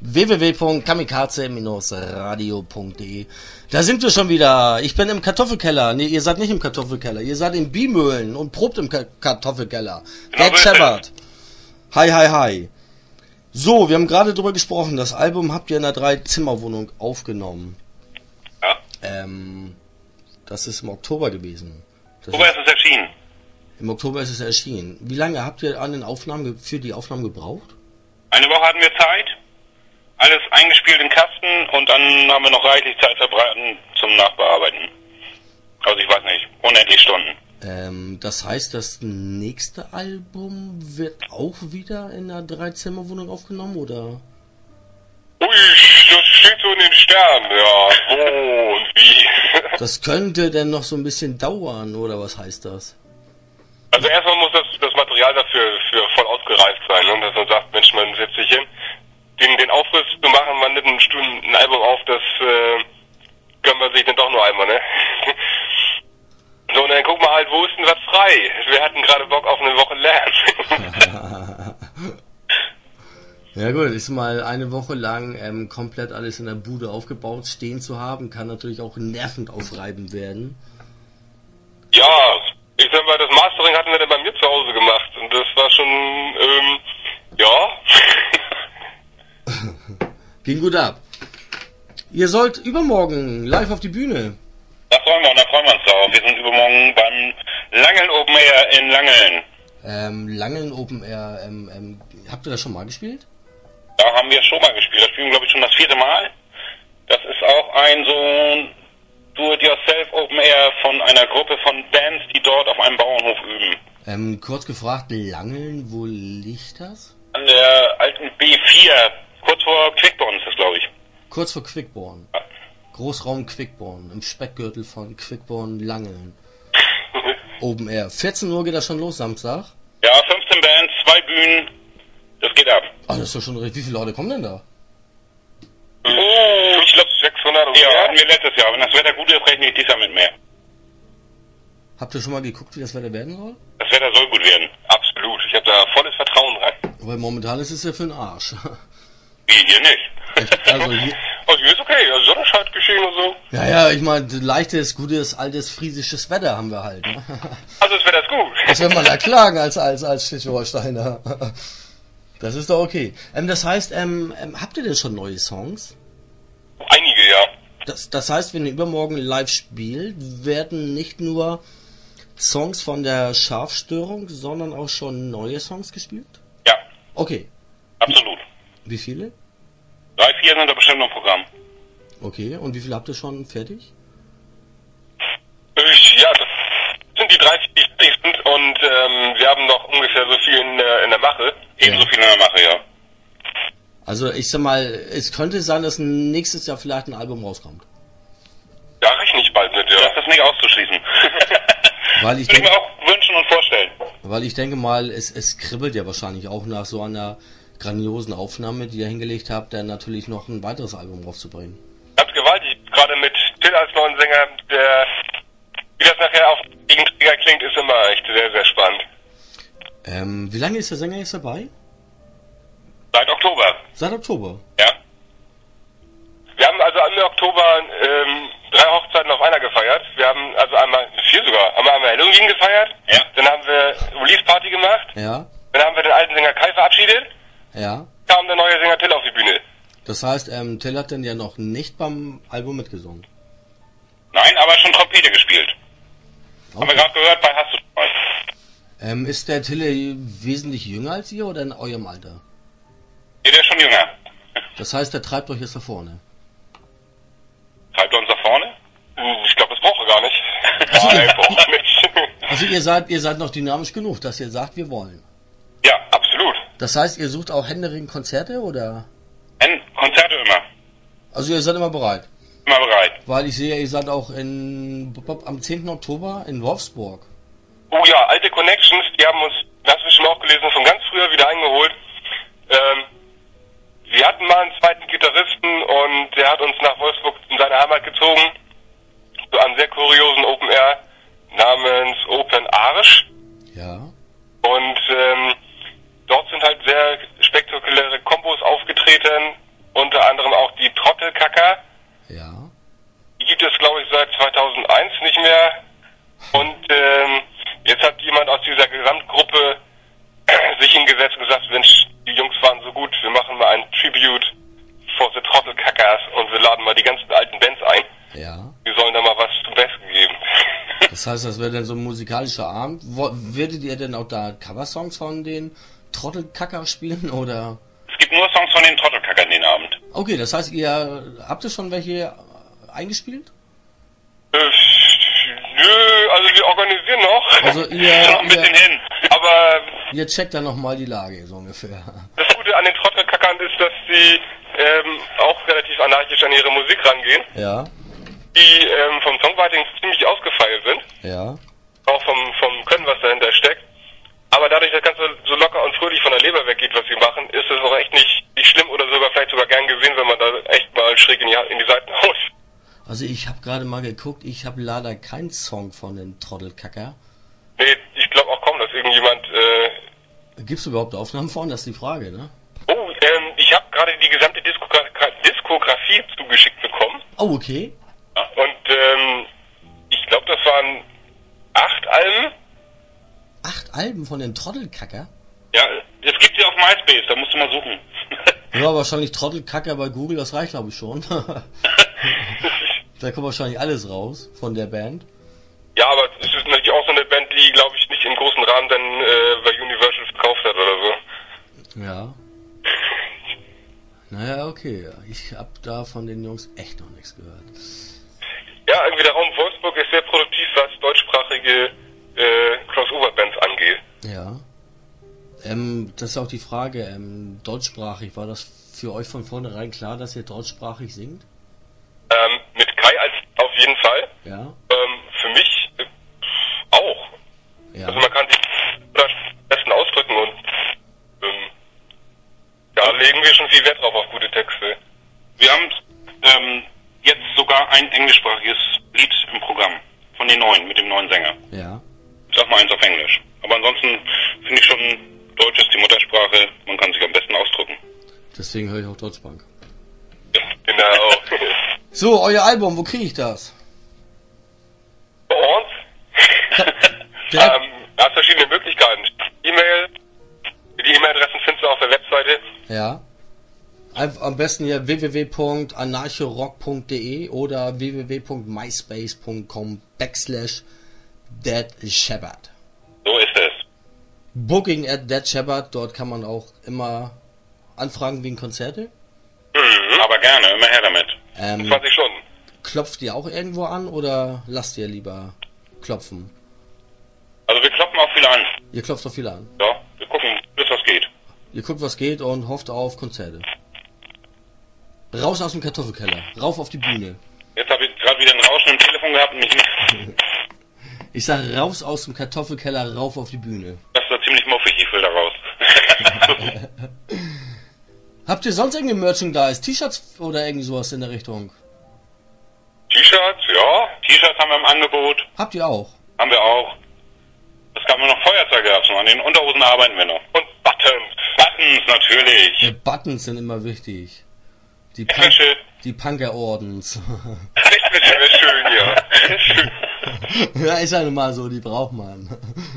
www.kamikaze-radio.de. Da sind wir schon wieder. Ich bin im Kartoffelkeller. Nee, ihr seid nicht im Kartoffelkeller. Ihr seid in Biemühlen und probt im Kartoffelkeller. Genau, Ed Shepard. Hi, hi, hi. So, wir haben gerade drüber gesprochen. Das Album habt ihr in einer 3-Zimmer-Wohnung aufgenommen. Ja. Das ist im Oktober gewesen. Oktober ist es erschienen. Im Oktober ist es erschienen. Wie lange habt ihr an den Aufnahmen für die Aufnahmen gebraucht? Eine Woche hatten wir Zeit. Alles eingespielt in Kasten und dann haben wir noch reichlich Zeit verbraten zum Nachbearbeiten. Also ich weiß nicht, unendlich Stunden. Das heißt, das nächste Album wird auch wieder in einer 3-Zimmer-Wohnung aufgenommen, oder? Ui, das steht so in den Sternen, ja. Wo und wie. Das könnte denn noch so ein bisschen dauern, oder was heißt das? Also erstmal muss das Material dafür voll ausgereift sein, ne? Dass man sagt, Mensch, man setzt sich hin. Den Aufriss zu machen, man nimmt ein Album auf, das können wir sich dann doch nur einmal, ne? So, und dann guck mal halt, wo ist denn was frei? Wir hatten gerade Bock auf eine Woche Lernen. Ja gut, ist mal eine Woche lang komplett alles in der Bude aufgebaut, stehen zu haben, kann natürlich auch nervend aufreibend werden. Ja, ich sag mal, das Mastering hatten wir dann bei mir zu Hause gemacht und das war schon, ja. Ging gut ab. Ihr sollt übermorgen live auf die Bühne. Da freuen wir uns drauf. Wir sind übermorgen beim Langeln Open Air in Langeln. Langeln Open Air, habt ihr das schon mal gespielt? Da haben wir schon mal gespielt. Das spielen wir, glaube ich, schon das 4. Mal. Das ist auch ein so Do-it-yourself Open Air von einer Gruppe von Bands, die dort auf einem Bauernhof üben. Kurz gefragt, Langeln, wo liegt das? An der alten B4, kurz vor Quickborn ist das, glaube ich. Kurz vor Quickborn. Ja. Großraum Quickborn, im Speckgürtel von Quickborn Langeln. Open Air. 14 Uhr geht das schon los, Samstag? Ja, 15 Bands, 2 Bühnen, das geht ab. Ah, das ist doch schon recht. Wie viele Leute kommen denn da? Ich glaube 600 oder so. Ja, hatten wir letztes Jahr. Wenn das Wetter gut ist, rechne ich dieses Jahr mit mehr. Habt ihr schon mal geguckt, wie das Wetter werden soll? Das Wetter soll gut werden. Absolut. Ich habe da volles Vertrauen rein. Weil momentan ist es ja für den Arsch. Wie, hier nicht? Echt? Also hier ist okay. Also Sonnenschein geschehen und so. Ja, ich meine, leichtes, gutes, altes, friesisches Wetter haben wir halt. Ne? Also das Wetter ist gut. Das will man ja klagen als Schleswig-Holsteiner. Das ist doch okay. Das heißt, habt ihr denn schon neue Songs? Einige, ja. Das heißt, wenn ihr übermorgen live spielt, werden nicht nur Songs von der Schafstörung, sondern auch schon neue Songs gespielt? Ja. Okay. Absolut. Wie viele? 3, 4 sind da bestimmt noch Programm. Okay, und wie viele habt ihr schon fertig? Ja, das sind die 3, 4, die fertig sind und wir haben noch ungefähr so viel in der Mache. Ebenso viel in der Mache, ja. Also ich sag mal, es könnte sein, dass nächstes Jahr vielleicht ein Album rauskommt. Da rechne ich bald mit, ja. Das ist nicht auszuschließen. Weil ich Würde ich mir auch wünschen und vorstellen. Weil ich denke mal, es kribbelt ja wahrscheinlich auch nach so einer grandiosen Aufnahme, die ihr hingelegt habt, dann natürlich noch ein weiteres Album rauszubringen. Ganz gewaltig, gerade mit Till als neuen Sänger, wie das nachher auf den Träger klingt, ist immer echt sehr, sehr spannend. Wie lange ist der Sänger jetzt dabei? Seit Oktober. Seit Oktober? Ja. Wir haben also Ende Oktober 3 Hochzeiten auf einer gefeiert. Wir haben also einmal, 4 sogar, haben wir einmal Halloween gefeiert. Ja. Dann haben wir Release-Party gemacht. Ja. Dann haben wir den alten Sänger Kai verabschiedet. Ja. Kam der neue Sänger Till auf die Bühne. Das heißt, Till hat denn ja noch nicht beim Album mitgesungen? Nein, aber schon Trompete gespielt. Okay. Haben wir gerade gehört bei Hast du schon mal. Ist der Tille wesentlich jünger als ihr oder in eurem Alter? Nee, der ist schon jünger. Das heißt, der treibt euch jetzt nach vorne? Treibt er uns nach vorne? Ich glaube, das braucht er gar nicht. Nein, braucht er nicht. Also ihr seid noch dynamisch genug, dass ihr sagt, wir wollen. Ja, absolut. Das heißt, ihr sucht auch händeringend Konzerte, oder? Konzerte immer. Also ihr seid immer bereit? Immer bereit. Weil ich sehe, ihr seid auch am 10. Oktober in Wolfsburg. Oh ja, alte Connections, die haben uns, das hast du schon auch gelesen, von ganz früher wieder eingeholt. Wir hatten mal einen zweiten Gitarristen und der hat uns nach Wolfsburg in seine Heimat gezogen. Zu einem sehr kuriosen Open Air namens Open Arsch. Ja. Und dort sind halt sehr spektakuläre Kombos aufgetreten. unter anderem auch die Trottelkacker. Ja. Die gibt es, glaube ich, seit 2001 nicht mehr. Und jetzt hat jemand aus dieser Gesamtgruppe sich hingesetzt und gesagt, Mensch, die Jungs waren so gut, wir machen mal ein Tribute for the Trottelkackers und wir laden mal die ganzen alten Bands ein. Ja. Die sollen da mal was zum Besten geben. Das heißt, das wäre dann so ein musikalischer Abend. Werdet ihr denn auch da Coversongs von den Trottelkacker spielen, oder? Es gibt nur Songs von den Trottelkackern den Abend. Okay, das heißt, habt ihr schon welche eingespielt? Nö, also wir organisieren noch. Also Noch ein bisschen hin. Aber ihr checkt dann nochmal die Lage, so ungefähr. das Gute an den Trottelkackern ist, dass sie auch relativ anarchisch an ihre Musik rangehen. Ja, Die vom Songwriting ziemlich ausgefeilt sind. ja. Auch vom Können, was dahinter steckt. Aber dadurch, dass das Ganze so locker und fröhlich von der Leber weggeht, was sie machen, ist es auch echt nicht schlimm oder vielleicht sogar gern gesehen, wenn man da echt mal schräg in die Seiten haut. Also ich habe gerade mal geguckt, ich habe leider keinen Song von den Trottelkacker. Nee, ich glaube auch kaum, dass irgendjemand... Gibt's überhaupt Aufnahmen von? Das ist die Frage, ne? Oh, ich habe gerade die gesamte Diskografie zugeschickt bekommen. Oh, okay. Und ich glaube, das waren 8 Alben. 8 Alben von den Trottelkacker? Ja, es gibt sie auf MySpace, da musst du mal suchen. Ja, wahrscheinlich Trottelkacker bei Google, das reicht glaube ich schon. Da kommt wahrscheinlich alles raus von der Band. Ja, aber es ist natürlich auch so eine Band, die, glaube ich, nicht im großen Rahmen dann bei Universal verkauft hat oder so. Ja. Naja, okay. Ich hab da von den Jungs echt noch nichts gehört. Ja, irgendwie der Raum Wolfsburg ist sehr produktiv, was deutschsprachige Crossover-Bands angeht. Ja. Das ist auch die Frage, deutschsprachig, war das für euch von vornherein klar, dass ihr deutschsprachig singt? Mit Kai als auf jeden Fall. Ja. Für mich auch. Ja. Also man kann sich am besten ausdrücken und da legen wir schon viel Wert drauf auf gute Texte. Wir haben jetzt sogar ein englischsprachiges Lied im Programm. Von den neuen, mit dem neuen Sänger. Ja. Ich sag mal eins auf Englisch. Aber ansonsten finde ich schon, Deutsch ist die Muttersprache, man kann sich am besten ausdrücken. Deswegen höre ich auch Deutschbank. Ja, genau. So, euer Album, wo kriege ich das? Bei uns? Hast verschiedene Möglichkeiten. E-Mail, die E-Mail-Adressen findest du auf der Webseite. Ja. Am besten hier www.anarchorock.de oder www.myspace.com/deadshepherd. So ist es. Booking at Dead Shepherd, dort kann man auch immer anfragen wegen Konzerte. Aber gerne, immer her damit. 20 Stunden. Klopft ihr auch irgendwo an oder lasst ihr lieber klopfen? Also wir kloppen auch viele an. Ihr klopft doch viele an. Ja, wir gucken, bis was geht. Ihr guckt, was geht und hofft auf Konzerte. Raus aus dem Kartoffelkeller, rauf auf die Bühne. Jetzt habe ich gerade wieder ein Rauschen im Telefon gehabt und mich... Ich sag raus aus dem Kartoffelkeller, rauf auf die Bühne. Das ist doch ziemlich muffig, ich will da raus. Habt ihr sonst irgendwie Merchandise, T-Shirts oder irgendwie sowas in der Richtung? T-Shirts, ja. T-Shirts haben wir im Angebot. Habt ihr auch? Haben wir auch. Es gab nur noch Feuerzeuge dazu. An den Unterhosen arbeiten wir noch. Und Buttons. Buttons, natürlich. Die Buttons sind immer wichtig. Die Wäsche. Punker-Ordens. Wäsche wäre schön, ja. Schön. Ja, ist ja nun mal so, die braucht man.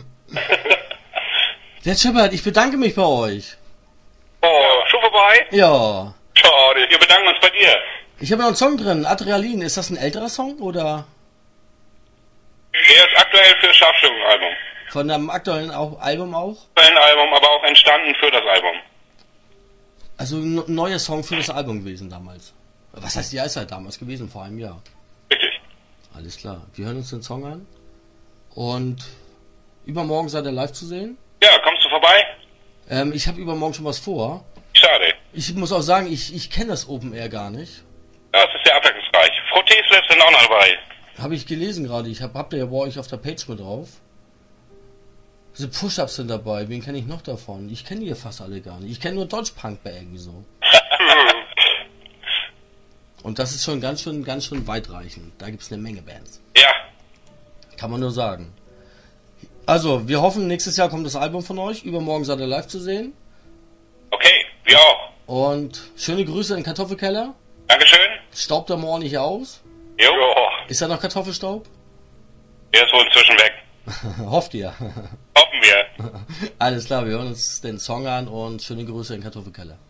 Der Shepard, ich bedanke mich bei euch. Oh, schon vorbei? Ja. Schade. Wir bedanken uns bei dir. Ich habe noch einen Song drin, Adrenalin. Ist das ein älterer Song oder Der ist aktuell für das Scharfstörung-Album. von einem aktuellen Album auch? Ein Album, aber auch entstanden für das Album. Also ein neuer Song für das Album gewesen damals. Was heißt, ja, ist halt damals gewesen, vor einem Jahr. Richtig. Alles klar. Wir hören uns den Song an. Und übermorgen seid ihr live zu sehen. Ja, kommst du vorbei? Ich habe übermorgen schon was vor. Schade. Ich muss auch sagen, ich kenne das Open Air gar nicht. Ja, es ist sehr abwechslungsreich. Frottees sind auch noch dabei. Habe ich gelesen gerade. Habt ihr ja bei euch auf der Page mit drauf. Diese Push-Ups sind dabei. Wen kenne ich noch davon? Ich kenne die ja fast alle gar nicht. Ich kenne nur Deutschpunk bei irgendwie so. Und das ist schon ganz schön weitreichend. Da gibt's eine Menge Bands. Ja. Kann man nur sagen. Also, wir hoffen, nächstes Jahr kommt das Album von euch. Übermorgen seid ihr live zu sehen. Okay, wir auch. Und schöne Grüße in den Kartoffelkeller. Dankeschön. Staubt er morgen nicht aus? Jo. Ja. Ist da noch Kartoffelstaub? Der ist wohl inzwischen weg. Hofft ihr. Hoffen wir. Alles klar, wir hören uns den Song an und schöne Grüße in den Kartoffelkeller.